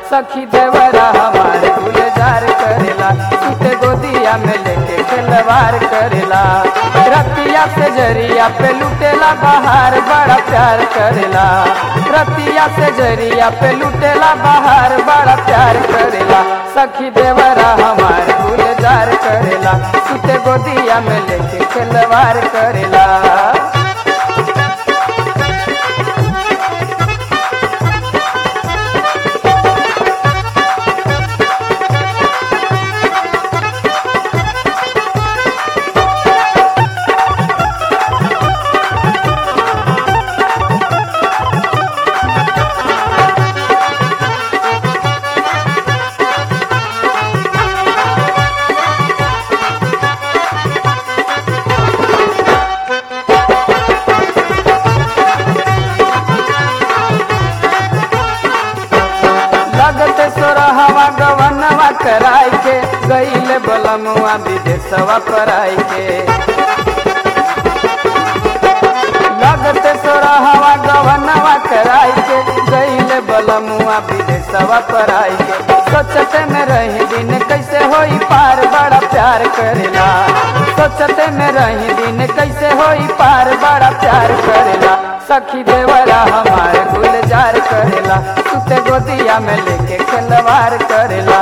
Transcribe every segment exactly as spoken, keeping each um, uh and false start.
सखी देवरा हमार गुलजार करेला सुते गोदिया में लेके खिलवार करेला रतिया से जरिया पे लुटेला बाहर बड़ा प्यार करेला रतिया से जरिया पे लुटेला बाहर बड़ा प्यार करेला सखी देवरा हमार गुलजार करेला सुते गोदिया में लेके खिलवार करेला। सोरहवा गवनवा कराई के गईले बलमुआ विदेशवा पराई के लगते सोरहवा गवनवा कराई के गईले बलमुआ विदेशवा पराई के सोचते में रही दिन कैसे होई पार बड़ा प्यार करेला सोचते में रही दिन कैसे होई पार बड़ा प्यार करेला सखी देवरा हमार गुलजार करेला सुते गोदिया में लेके खिलवार करेला।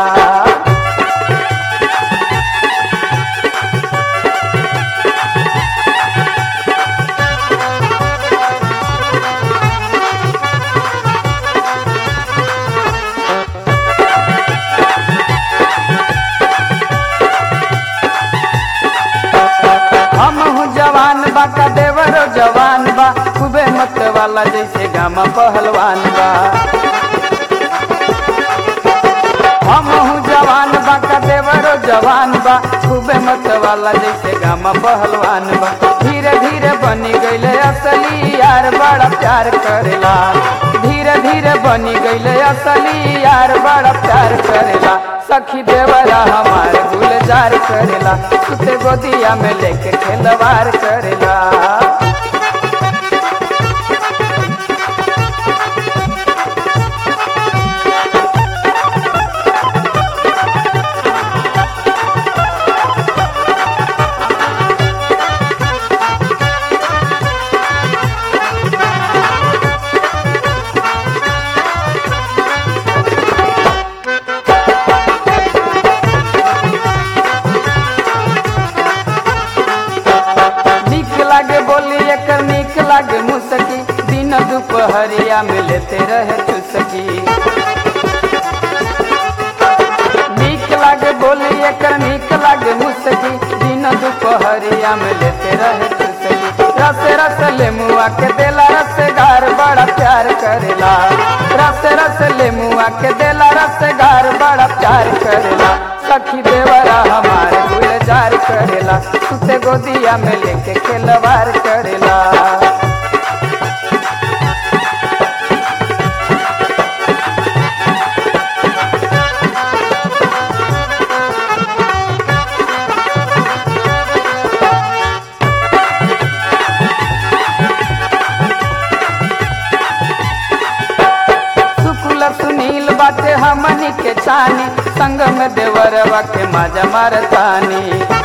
हम हूँ जवान बा का देवरो जवान बा खूबे मत वाला जैसे गामा पहलवान बा हम हूँ जवान बा का देवरो जवान बा खूबे मत वाला जैसे गामा पहलवान बा धीरे धीरे बनी गईले असली यार बड़ा प्यार करेला धीरे धीरे बनी गईले असली यार बड़ा प्यार करेला सखी देवरा हमार गुलजार करेला सुते गोदिया में लेके खिलवार करेला। लागे मुसकी दिन दोपहरिया में लेते रहे चुसकी नीक लागे बोली एकर नीक लागे मुसकी दिन दोपहरिया में लेते रहे चुसकी रस रस ले मुआ के देला रसगार बड़ा प्यार करेला रस रस ले मुआ के देला रसगार बड़ा प्यार करेला सखी देवरा हमार गुलजार करेला सुते गोदिया में लेके खिलवार करेला। सुनील बाटे हमनी के छानी संग में देवरवा के माजा मारतानी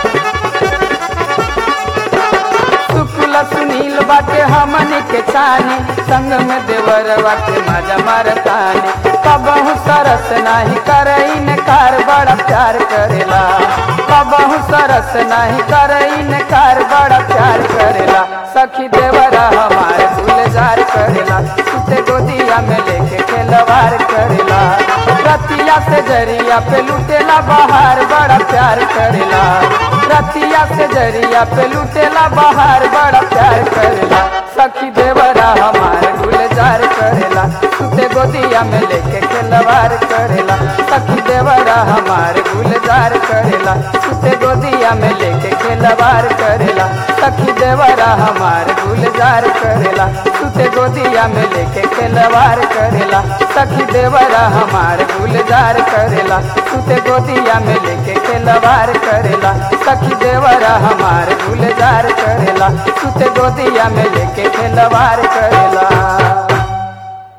शुक्ल सुनील बाटे हमनी के छानी संग में देवरवा के माजा मारतानी कबहू सरस नाही करई ने कार बड़ा प्यार करेला कबहू सरस नाही करई ने कार बड़ा प्यार करेला सखी देवरा हमारे गुलजार करेला सुते गोदिया में लेके खिलवार करेला रतिया से जरिया पे लुटेला बाहर बड़ा प्यार करेला रतिया से जरिया पे लुटेला बाहर बड़ा प्यार करेला सखी देवरा हमारे गुलजार करेला सुते गोदिया में लेके खिलवार करेला सखी देवरा हमारे गुलजार करेला सुते गोदिया में लेके खिलवार करेला सखी देवरा हमारे गुलजार करेला सुते गोदिया में लेके खिलवार करेला सखी देवरा हमारे गुलजार करेला सुते गोदिया में लेके खिलवार करेला सखी देवरा हमारे गुलजार करेला सुते गोदिया में लेके खिलवार करेला।